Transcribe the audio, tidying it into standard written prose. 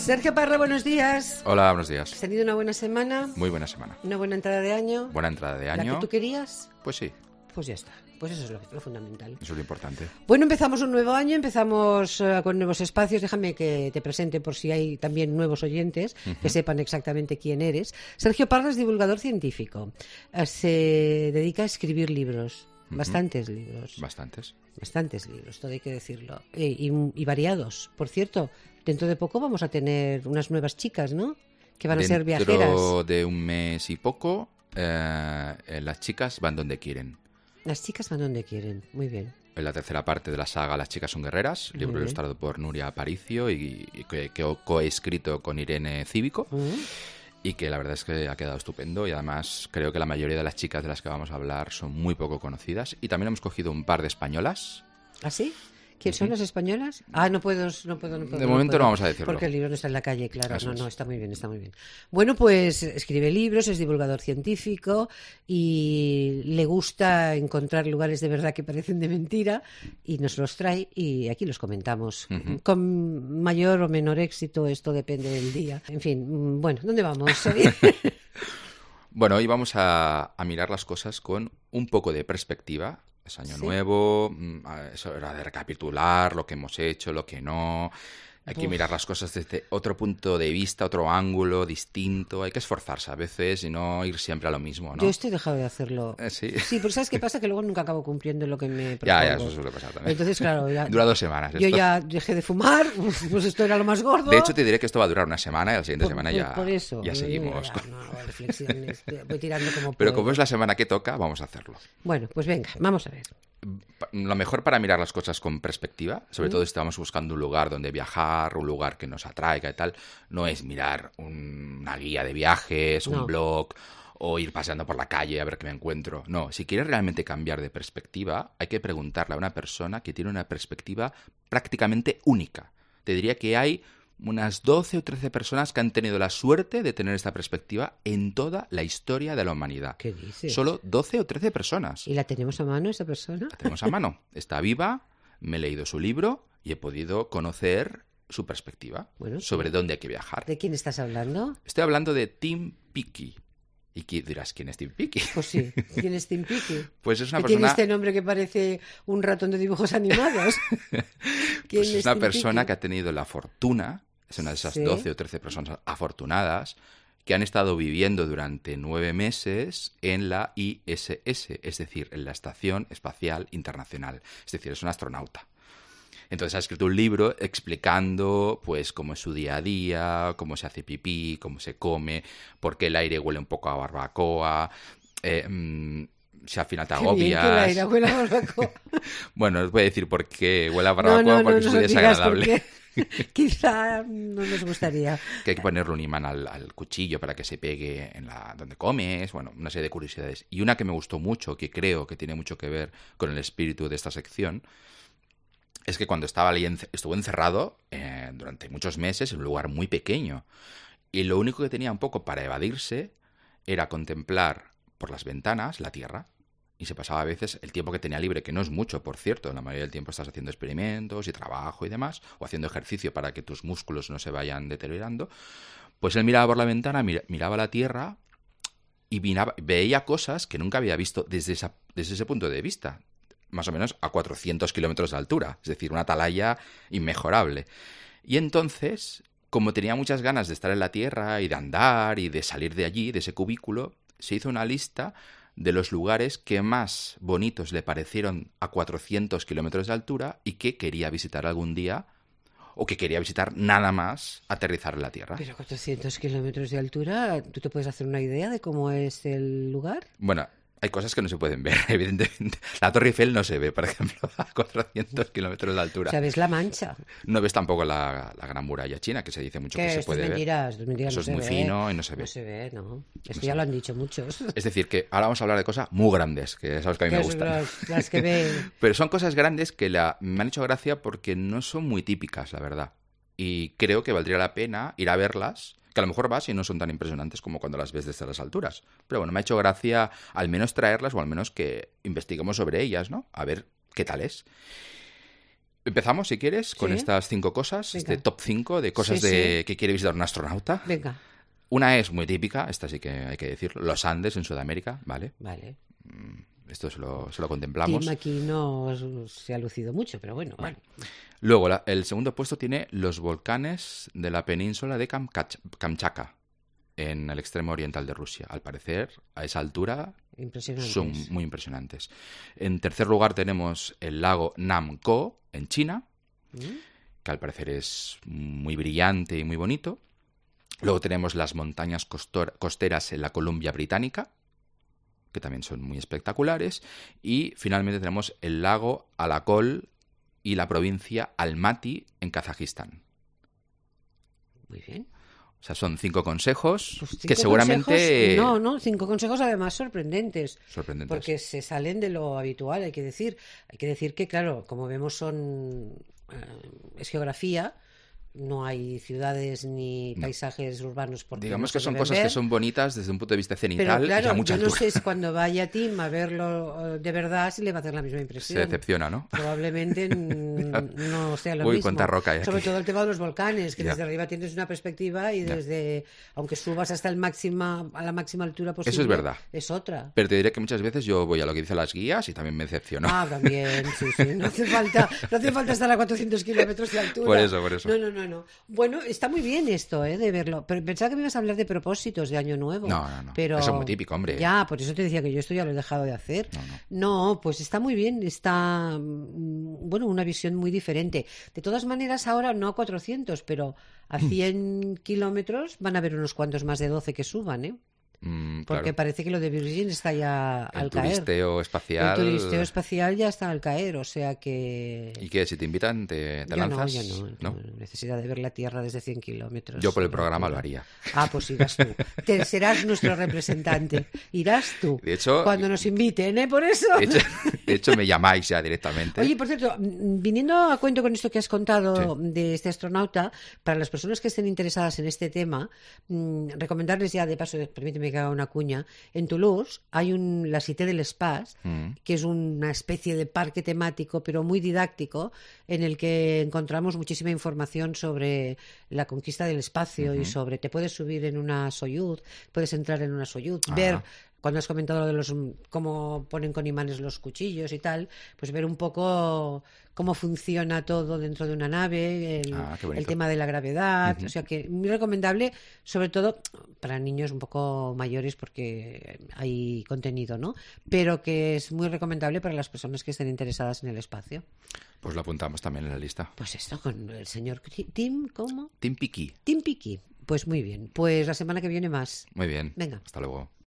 Sergio Parra, buenos días. Hola, buenos días. ¿Has tenido una buena semana? Muy buena semana. ¿Una buena entrada de año? Buena entrada de año. ¿La que tú querías? Pues sí. Pues ya está. Pues eso es lo fundamental. Eso es lo importante. Bueno, empezamos un nuevo año, empezamos con nuevos espacios. Déjame que te presente por si hay también nuevos oyentes que sepan exactamente quién eres. Sergio Parra es divulgador científico. Se dedica a escribir libros. Bastantes libros. Bastantes libros, todo hay que decirlo. Y variados. Por cierto, dentro de poco vamos a tener unas nuevas chicas, ¿no? Que van a ser viajeras. Dentro de un mes y poco, las chicas van donde quieren. Las chicas van donde quieren, muy bien. En la tercera parte de la saga Las chicas son guerreras, libro ilustrado por Nuria Aparicio y que coescrito con Irene Cívico. Y que la verdad es que ha quedado estupendo y además creo que la mayoría de las chicas de las que vamos a hablar son muy poco conocidas. Y también hemos cogido un par de españolas. ¿Ah, sí? ¿Quién son las españolas? Ah, no puedo. De momento no vamos a decirlo. Porque el libro no está en la calle, claro. Eso es. Está muy bien, está muy bien. Bueno, pues escribe libros, es divulgador científico y le gusta encontrar lugares de verdad que parecen de mentira y nos los trae y aquí los comentamos. Con mayor o menor éxito, esto depende del día. En fin, bueno, ¿dónde vamos? Bueno, hoy vamos a mirar las cosas con un poco de perspectiva. Es año nuevo, es hora de recapitular lo que hemos hecho, lo que no. Hay que mirar las cosas desde otro punto de vista, otro ángulo distinto. Hay que esforzarse a veces y no ir siempre a lo mismo, ¿no? Yo estoy dejado de hacerlo. Sí. Sí, pero ¿sabes qué pasa? Que luego nunca acabo cumpliendo lo que me propongo. Ya, eso suele pasar también. Entonces, claro, ya... Dura 2 semanas. Yo ya dejé de fumar, pues esto era lo más gordo. De hecho, te diré que esto va a durar una semana y la siguiente semana por eso, ya seguimos. Reflexiones, voy tirando como Pero puedo. como es la semana que toca, vamos a hacerlo. Bueno, pues venga, vamos a ver. Lo mejor para mirar las cosas con perspectiva, sobre todo si estamos buscando un lugar donde viajar, un lugar que nos atraiga y tal, no es mirar una guía de viajes, un blog o ir paseando por la calle a ver qué me encuentro. No, si quieres realmente cambiar de perspectiva, hay que preguntarle a una persona que tiene una perspectiva prácticamente única. Te diría que hay unas 12 o 13 personas que han tenido la suerte de tener esta perspectiva en toda la historia de la humanidad. ¿Qué dices? Solo 12 o 13 personas. ¿Y la tenemos a mano esa persona? La tenemos a mano. Está viva, me he leído su libro y he podido conocer su perspectiva sobre dónde hay que viajar. ¿De quién estás hablando? Estoy hablando de Tim Peake. ¿Y dirás quién es Tim Peake? Pues sí, ¿quién es Tim Peake? Pues es una persona... persona... ¿Tiene este nombre que parece un ratón de dibujos animados? Pues es una persona que ha tenido la fortuna, es una de esas 12 o 13 personas afortunadas, que han estado viviendo durante 9 meses en la ISS, es decir, en la Estación Espacial Internacional. Es decir, es un astronauta. Entonces ha escrito un libro explicando pues cómo es su día a día, cómo se hace pipí, cómo se come, por qué el aire huele un poco a barbacoa, si al final te agobias. Qué bien que el aire huele a barbacoa. Bueno, os voy a decir por qué huele a barbacoa, porque es muy desagradable. Quizá no nos gustaría. Que hay que ponerle un imán al cuchillo para que se pegue en donde comes, bueno, una serie de curiosidades. Y una que me gustó mucho, que creo que tiene mucho que ver con el espíritu de esta sección, es que cuando estuvo encerrado durante muchos meses en un lugar muy pequeño y lo único que tenía un poco para evadirse era contemplar por las ventanas la Tierra y se pasaba a veces el tiempo que tenía libre, que no es mucho, por cierto, la mayoría del tiempo estás haciendo experimentos y trabajo y demás, o haciendo ejercicio para que tus músculos no se vayan deteriorando, pues él miraba por la ventana, miraba la Tierra y veía cosas que nunca había visto desde ese punto de vista. Más o menos a 400 kilómetros de altura, es decir, una atalaya inmejorable. Y entonces, como tenía muchas ganas de estar en la Tierra y de andar y de salir de allí, de ese cubículo, se hizo una lista de los lugares que más bonitos le parecieron a 400 kilómetros de altura y que quería visitar algún día o que quería visitar nada más aterrizar en la Tierra. Pero 400 kilómetros de altura, ¿tú te puedes hacer una idea de cómo es el lugar? Bueno, hay cosas que no se pueden ver, evidentemente. La Torre Eiffel no se ve, por ejemplo, a 400 kilómetros de altura. O sea, ves la Mancha. No ves tampoco la Gran Muralla China, que se dice mucho que se puede ver. Eso es muy fino y no se ve. No se ve, no. Esto ya lo han dicho muchos. Es decir, que ahora vamos a hablar de cosas muy grandes, que sabes que a mí me gustan. Las que ven. Pero son cosas grandes que me han hecho gracia porque no son muy típicas, la verdad. Y creo que valdría la pena ir a verlas, que a lo mejor vas y no son tan impresionantes como cuando las ves desde las alturas. Pero bueno, me ha hecho gracia al menos traerlas o al menos que investiguemos sobre ellas, ¿no? A ver qué tal es. Empezamos, si quieres, con Sí. estas 5 cosas, Venga. este top 5 de cosas Sí, que quiere visitar un astronauta. Venga, Una es muy típica, esta sí que hay que decirlo, los Andes en Sudamérica, ¿vale? vale. Esto se lo contemplamos. Tim aquí no se ha lucido mucho, pero bueno, vale. Luego, el segundo puesto tiene los volcanes de la península de Kamchatka, en el extremo oriental de Rusia. Al parecer, a esa altura Impresionante. son muy impresionantes. En tercer lugar tenemos el lago Namco, en China, que al parecer es muy brillante y muy bonito. Luego tenemos las montañas costeras en la Columbia Británica, que también son muy espectaculares. Y finalmente tenemos el lago Alakol y la provincia Almaty en Kazajistán. Muy bien. O sea, son 5 consejos Pues 5 que seguramente... consejos, no, 5 consejos además sorprendentes. Sorprendentes. Porque se salen de lo habitual, hay que decir. Hay que decir que, claro, como vemos es geografía, no hay ciudades ni paisajes urbanos por Digamos no que se son deben cosas ver. que son bonitas desde un punto de vista Pero cenital y claro, a mucha yo no altura. sé si cuando vaya Tim a verlo de verdad si le va a hacer la misma impresión. Se decepciona, ¿no? Probablemente no sea lo Uy, mismo. cuánta roca hay aquí. Sobre todo el tema de los volcanes, que Ya. desde arriba tienes una perspectiva y Ya. desde, aunque subas hasta a la máxima altura posible, Eso es verdad. es otra. Pero te diré que muchas veces yo voy a lo que dicen las guías y también me decepciono. Ah, también, sí, sí. No hace falta estar a 400 kilómetros de altura. Por eso. No. Bueno, está muy bien esto, de verlo. Pero pensaba que me ibas a hablar de propósitos de Año Nuevo. No. Pero... Eso es muy típico, hombre. Ya, por eso te decía que yo esto ya lo he dejado de hacer. No, pues está muy bien. Está, bueno, una visión muy diferente. De todas maneras, ahora no a 400, pero a 100 kilómetros van a haber unos cuantos más de 12 que suban, ¿eh? Porque Claro. parece que lo de Virgin está ya al El caer. turisteo espacial... El turisteo espacial ya está al caer, o sea que... ¿Y qué? Si te invitan, te lanzas. Ya no. Necesidad de ver la Tierra desde 100 kilómetros. Yo por el programa lo haría. Ah, pues irás tú. Serás nuestro representante. Irás tú. De hecho... Cuando nos inviten, ¿eh? Por eso. De hecho, me llamáis ya directamente. Oye, por cierto, viniendo a cuento con esto que has contado de este astronauta, para las personas que estén interesadas en este tema, recomendarles ya, de paso, permíteme que haga una cuña, en Toulouse hay la Cité de l'Espace, que es una especie de parque temático, pero muy didáctico, en el que encontramos muchísima información sobre la conquista del espacio y sobre, te puedes subir en una Soyuz, puedes entrar en una Soyuz, ver... Cuando has comentado lo de cómo ponen con imanes los cuchillos y tal, pues ver un poco cómo funciona todo dentro de una nave, qué bonito. el tema de la gravedad, o sea que muy recomendable, sobre todo para niños un poco mayores porque hay contenido, ¿no? Pero que es muy recomendable para las personas que estén interesadas en el espacio. Pues lo apuntamos también en la lista. Pues esto con el señor Tim, ¿cómo? Tim Piki. Tim Piki. Pues muy bien. Pues la semana que viene más. Muy bien. Venga. Hasta luego.